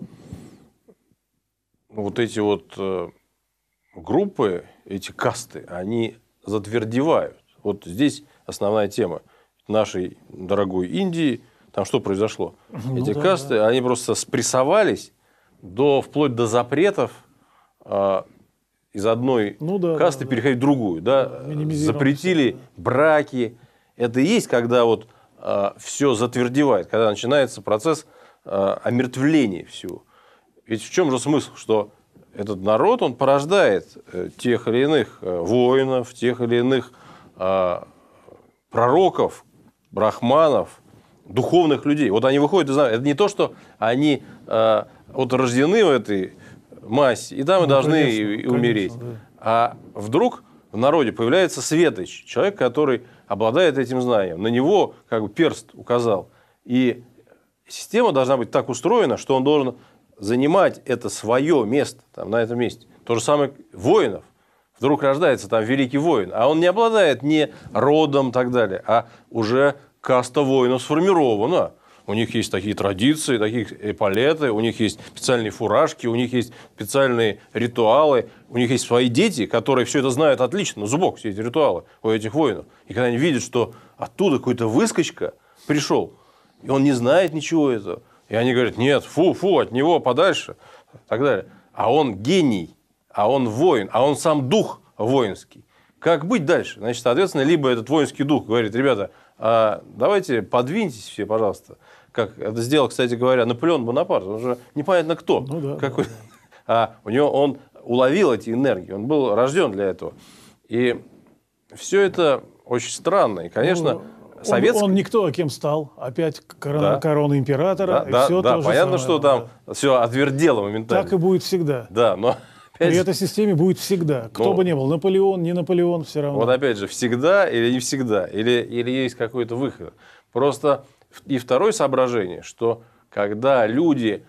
вот эти вот группы, эти касты, они затвердевают. Вот здесь основная тема нашей дорогой Индии. Там что произошло? Эти касты, они просто спрессовались вплоть до запретов из одной касты переходить в другую. Да? Запретили браки. Это и есть, когда вот все затвердевает, когда начинается процесс омертвления всего. Ведь в чем же смысл? Что этот народ, он порождает тех или иных воинов, тех или иных пророков, брахманов, духовных людей. Вот они выходят и знают, это не то, что они вот рождены в этой массе, и там и должны конечно, умереть. конечно, да. А вдруг в народе появляется светоч, человек, который обладает этим знанием. На него как бы перст указал. И система должна быть так устроена, что он должен занимать это свое место там, на этом месте. То же самое воинов. Вдруг рождается там великий воин, а он не обладает ни родом и так далее, а уже каста воинов сформирована. У них есть такие традиции, такие эполеты, у них есть специальные фуражки, у них есть специальные ритуалы, у них есть свои дети, которые все это знают отлично, на зубок все эти ритуалы у этих воинов. И когда они видят, что оттуда какой-то выскочка пришел, и он не знает ничего этого, и они говорят, нет, фу, от него подальше, и так далее. А он гений, а он воин, а он сам дух воинский. Как быть дальше? Значит, соответственно, либо этот воинский дух говорит, ребята, давайте подвиньтесь все, пожалуйста. Как это сделал, кстати говоря, Наполеон Бонапарт. Он же непонятно кто. Ну, да, какой. да. А у него он уловил эти энергии. Он был рожден для этого. И все это очень странно. И, конечно, советский... Он никто, а кем стал. Опять Да. корона императора. Да, и все да, то же понятно, самое. что там все отвердело моментально. Так и будет всегда. Да, но... При этой системе будет всегда. Кто бы ни был, Наполеон, не Наполеон, все равно. Вот опять же, всегда или не всегда, или есть какой-то выход. Просто и второе соображение, что когда люди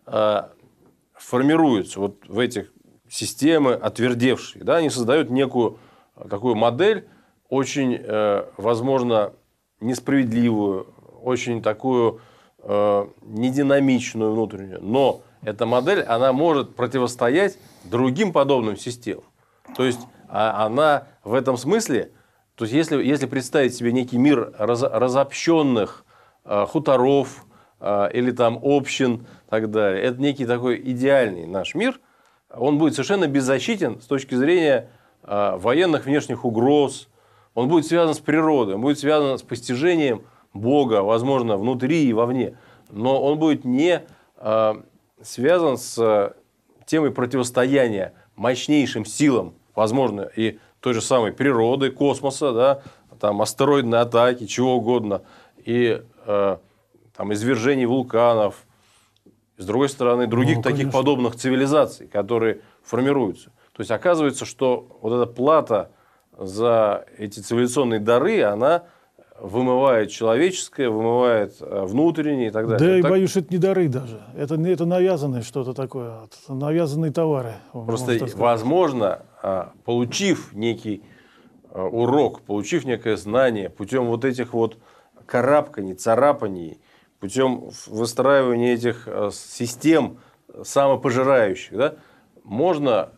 формируются вот в этих системы отвердевшие, да, они создают некую такую модель, очень, возможно, несправедливую, очень такую нединамичную внутреннюю, но эта модель, она может противостоять другим подобным системам. То есть, она в этом смысле, то есть, если представить себе некий мир разобщенных хуторов или там общин и так далее, это некий такой идеальный наш мир, он будет совершенно беззащитен с точки зрения военных внешних угроз, он будет связан с природой, он будет связан с постижением Бога, возможно, внутри и вовне, но он будет не связан с темой противостояния мощнейшим силам, возможно, и той же самой природы, космоса, да, там, астероидной атаки, чего угодно, и там, извержений вулканов, с другой стороны, других таких подобных цивилизаций, которые формируются. То есть, оказывается, что вот эта плата за эти цивилизационные дары, она вымывает человеческое, вымывает внутреннее и так далее. Да, и так... боюсь, это не дары даже. Это навязанное что-то такое, навязанные товары. Просто, возможно, получив некий урок, получив некое знание, путем вот этих вот карабканий, царапаний, путем выстраивания этих систем самопожирающих, да, можно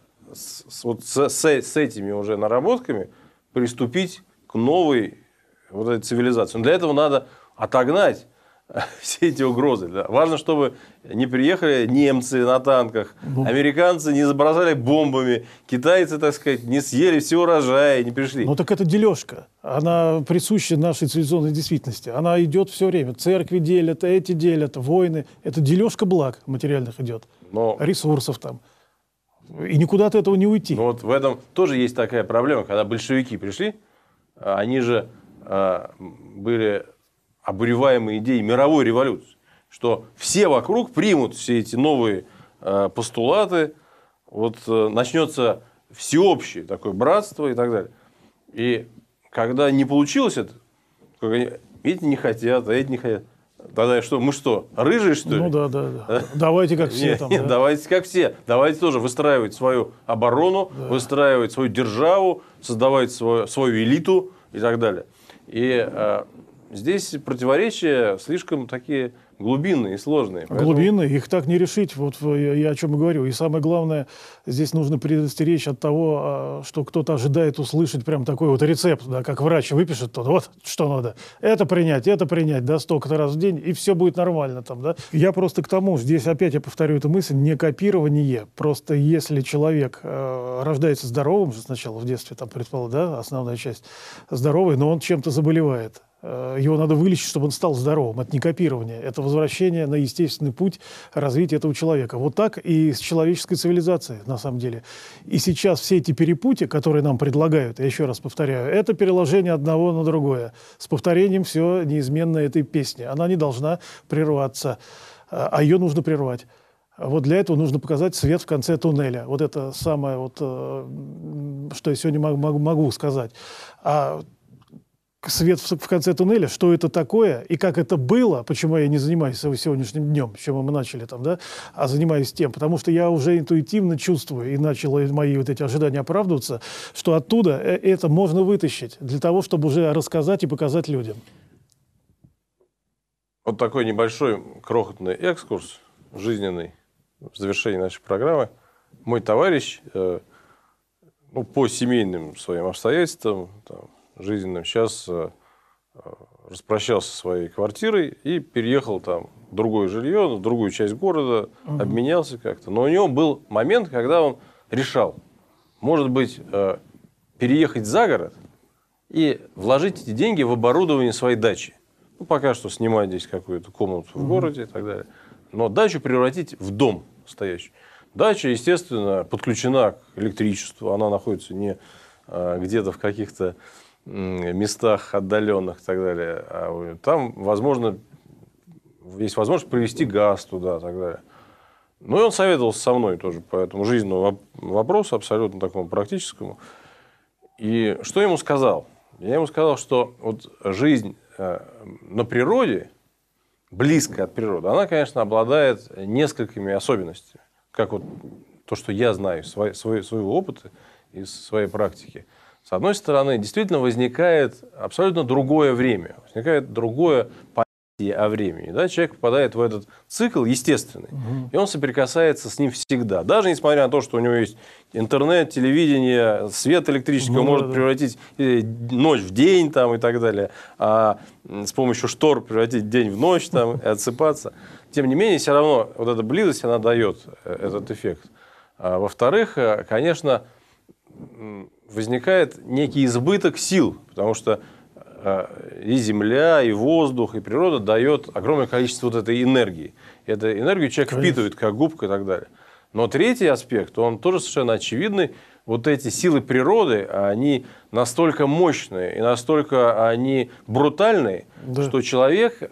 с этими уже наработками приступить к новой вот этой цивилизации. Но для этого надо отогнать все эти угрозы. Да. Важно, чтобы не приехали немцы на танках, американцы не забросали бомбами, китайцы, так сказать, не съели все урожая, не пришли. Ну так это дележка. Она присуща нашей цивилизационной действительности. Она идет все время. Церкви делят, эти делят, войны. Это дележка благ материальных идет. Ресурсов там. И никуда от этого не уйти. Но вот в этом тоже есть такая проблема. Когда большевики пришли, они же были обуреваемые идеей мировой революции, что все вокруг примут все эти новые постулаты, вот начнется всеобщее такое братство и так далее. И когда не получилось это, эти не хотят, а эти не хотят. Тогда что, мы что, рыжие, что ли? Ну да. Давайте как все там. Нет, давайте как все. Давайте тоже выстраивать свою оборону, выстраивать свою державу, создавать свою элиту и так далее. И здесь противоречия слишком такие глубинные и сложные. Глубинные, их так не решить, вот я о чем и говорю. И самое главное, здесь нужно предостеречь от того, что кто-то ожидает услышать прям такой вот рецепт, да, как врач выпишет, то вот что надо, это принять, да, столько-то раз в день, и все будет нормально там, да. Я просто к тому, здесь опять я повторю эту мысль, не копирование, просто если человек рождается здоровым же сначала в детстве, там, предположим, да, основная часть здоровый, но он чем-то заболевает. Его надо вылечить, чтобы он стал здоровым. Это не копирование, это возвращение на естественный путь развития этого человека. Вот так и с человеческой цивилизацией, на самом деле. И сейчас все эти перепутья, которые нам предлагают, я еще раз повторяю, это переложение одного на другое. С повторением все неизменно этой песни. Она не должна прерваться, а ее нужно прервать. Вот для этого нужно показать свет в конце туннеля. Вот это самое, вот, что я сегодня могу сказать. А свет в конце туннеля, что это такое и как это было, почему я не занимаюсь сегодняшним днем, с чем мы начали там, да, а занимаюсь тем, потому что я уже интуитивно чувствую, и начало мои вот эти ожидания оправдываться, что оттуда это можно вытащить для того, чтобы уже рассказать и показать людям. Вот такой небольшой крохотный экскурс жизненный в завершении нашей программы. Мой товарищ, ну, по семейным своим обстоятельствам, там, жизненным, сейчас распрощался со своей квартирой и переехал там в другое жилье, в другую часть города, обменялся как-то. Но у него был момент, когда он решал, может быть, переехать за город и вложить эти деньги в оборудование своей дачи. Ну, пока что снимать здесь какую-то комнату в городе и так далее. Но дачу превратить в дом стоящий. Дача, естественно, подключена к электричеству. Она находится не где-то в каких-то местах отдаленных и так далее. А там, возможно, есть возможность привезти газ туда и так далее. Ну, и он советовался со мной тоже по этому жизненному вопросу, абсолютно такому практическому. И что я ему сказал? Я ему сказал, что вот жизнь на природе, близкая от природы, она, конечно, обладает несколькими особенностями. Как вот то, что я знаю из своего опыта, из своей практики. С одной стороны, действительно возникает абсолютно другое время, возникает другое понятие о времени. Да? Человек попадает в этот цикл естественный, и он соприкасается с ним всегда. Даже несмотря на то, что у него есть интернет, телевидение, свет электрический, он может превратить ночь в день там, и так далее, а с помощью штор превратить день в ночь там, и отсыпаться. Тем не менее, все равно вот эта близость, она дает этот эффект. А во-вторых, конечно, возникает некий избыток сил, потому что и земля, и воздух, и природа дает огромное количество вот этой энергии. И эту энергию человек впитывает как губка и так далее. Но третий аспект, он тоже совершенно очевидный. Вот эти силы природы, они настолько мощные и настолько они брутальные, что человек,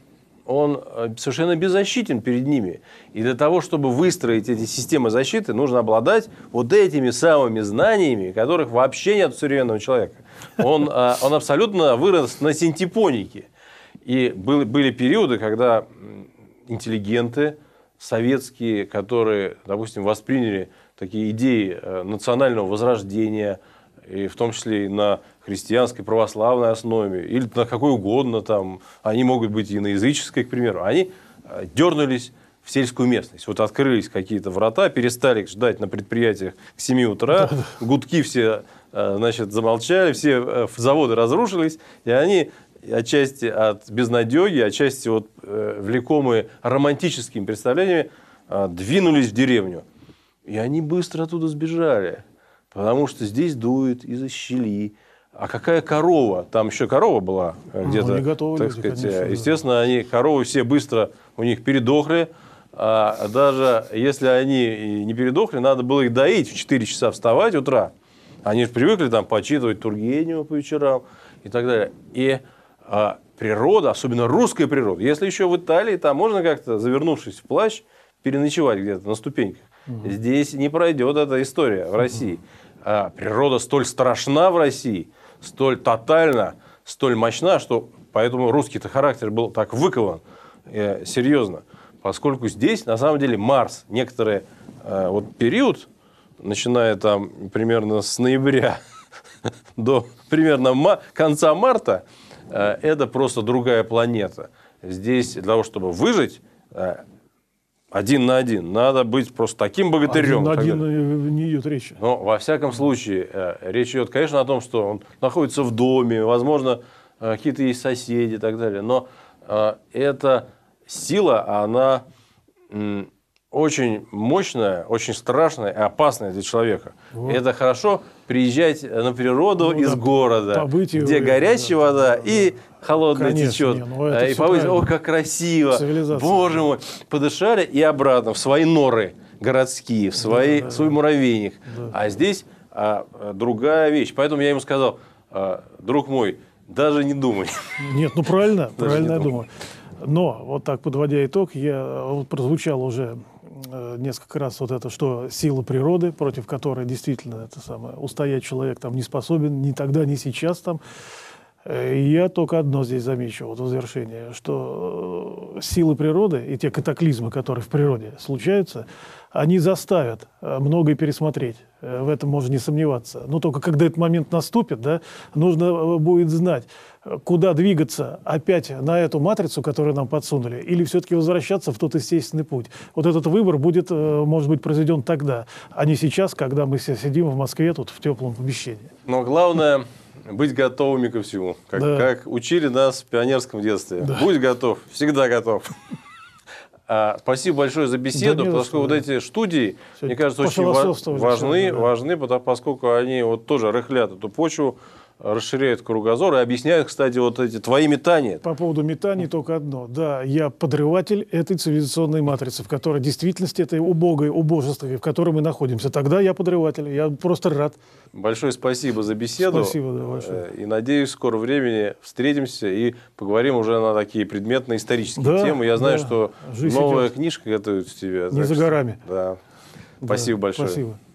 он совершенно беззащитен перед ними. И для того, чтобы выстроить эти системы защиты, нужно обладать вот этими самыми знаниями, которых вообще нет у современного человека. Он абсолютно вырос на синтепонике. И были периоды, когда интеллигенты советские, которые, допустим, восприняли такие идеи национального возрождения, и в том числе и на христианской, православной основе, или на какой угодно, там, они могут быть и на языческой, к примеру, они дернулись в сельскую местность. Вот открылись какие-то врата, перестали ждать на предприятиях к 7 утра, гудки все, значит, замолчали, все заводы разрушились, и они отчасти от безнадеги, отчасти вот, влекомые романтическими представлениями, двинулись в деревню. И они быстро оттуда сбежали. Потому что здесь дует из-за щели. А какая корова? Там еще корова была где-то, так сказать. Конечно, естественно, они, коровы все быстро у них передохли. А даже если они не передохли, надо было их доить в 4 часа вставать утра. Они же привыкли там почитывать Тургенева по вечерам и так далее. И природа, особенно русская природа, если еще в Италии, там можно как-то, завернувшись в плащ, переночевать где-то на ступеньках. Здесь не пройдет эта история в России. А природа столь страшна в России, столь тотальна, столь мощна, что поэтому русский-то характер был так выкован серьезно. Поскольку здесь, на самом деле, Марс, некоторый вот период, начиная там примерно с ноября до примерно конца марта, это просто другая планета. Здесь для того, чтобы выжить, один на один, надо быть просто таким богатырем. Один на один не идет речи. Но, во всяком случае, речь идет, конечно, о том, что он находится в доме, возможно, какие-то есть соседи и так далее. Но эта сила, она очень мощная, очень страшная и опасная для человека. Вот. И это хорошо приезжать на природу Ну из да, города, побыть и где увидеть, горячая да, вода да, и холодная Конечно, течет. не, ну это И всё побыть, правильно. о, как красиво, Цивилизация. боже мой, подышали и обратно в свои норы городские, в свой муравейник. Да. А здесь другая вещь. Поэтому я ему сказал, друг мой, даже не думай. Нет, ну правильно, Даже правильно не я думаю. думаю. Но вот так, подводя итог, вот прозвучало уже несколько раз вот это, что сила природы, против которой действительно это самое, устоять человек там не способен ни тогда, ни сейчас там. И я только одно здесь замечу, вот в завершение, что силы природы и те катаклизмы, которые в природе случаются, они заставят многое пересмотреть. В этом можно не сомневаться. Но только когда этот момент наступит, да, нужно будет знать, куда двигаться опять на эту матрицу, которую нам подсунули, или все-таки возвращаться в тот естественный путь. Вот этот выбор будет, может быть, произведен тогда, а не сейчас, когда мы все сидим в Москве тут в теплом помещении. Но главное быть готовыми ко всему. Да. Как учили нас в пионерском детстве. Да. Будь готов, всегда готов. Спасибо большое за беседу, Да не за поскольку что, вот да. эти студии, мне Сегодня кажется, очень пофилософствовали сегодня, да. важны, поскольку они вот тоже рыхлят эту почву, расширяют кругозор и объясняют, кстати, вот эти твои метания. По поводу метаний только одно. Да, я подрыватель этой цивилизационной матрицы, в которой в действительности этой убогой убожестве, в которой мы находимся. Тогда я подрыватель. Я просто рад. Большое спасибо за беседу. Спасибо, да, большое. И надеюсь, в скором времени встретимся и поговорим уже на такие предметные исторические Да, темы. Я знаю, да. что Жизнь новая идет. книжка готовится тебе. Не за горами. Да. Спасибо большое. Спасибо.